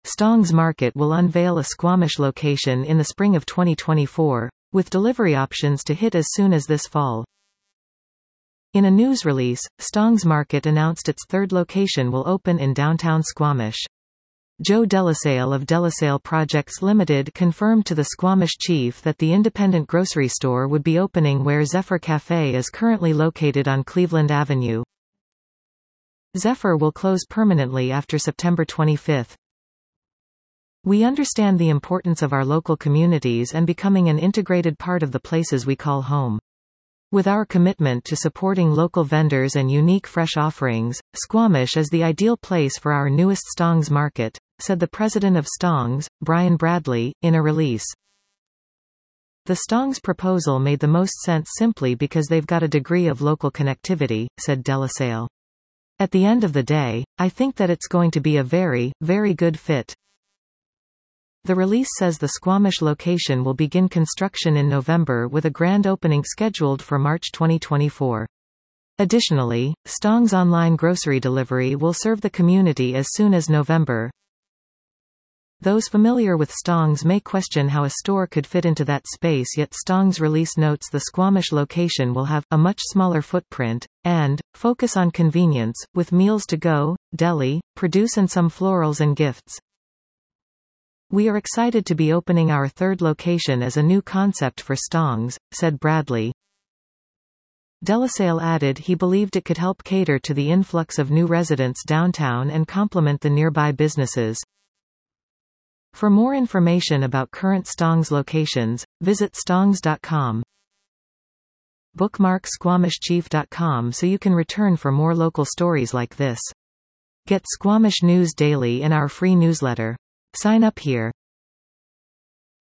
Stong's Market will unveil a Squamish location in the spring of 2024, with delivery options to hit as soon as this fall. In a news release, Stong's Market announced its third location will open in downtown Squamish. Joe Delasale of Delasale Projects Limited confirmed to the Squamish chief that the independent grocery store would be opening where Zephyr Cafe is currently located on Cleveland Avenue. Zephyr will close permanently after September 25. We understand the importance of our local communities and becoming an integrated part of the places we call home. With our commitment to supporting local vendors and unique fresh offerings, Squamish is the ideal place for our newest Stong's Market, said the president of Stong's, Brian Bradley, in a release. The Stong's proposal made the most sense simply because they've got a degree of local connectivity, said Delasale. At the end of the day, I think that it's going to be a very, very good fit. The release says the Squamish location will begin construction in November with a grand opening scheduled for March 2024. Additionally, Stong's online grocery delivery will serve the community as soon as November. Those familiar with Stong's may question how a store could fit into that space, yet Stong's release notes the Squamish location will have a much smaller footprint and focus on convenience, with meals to go, deli, produce and some florals and gifts. We are excited to be opening our third location as a new concept for Stong's, said Bradley. Delasale added he believed it could help cater to the influx of new residents downtown and complement the nearby businesses. For more information about current Stong's locations, visit stongs.com. Bookmark squamishchief.com so you can return for more local stories like this. Get Squamish News daily in our free newsletter. Sign up here.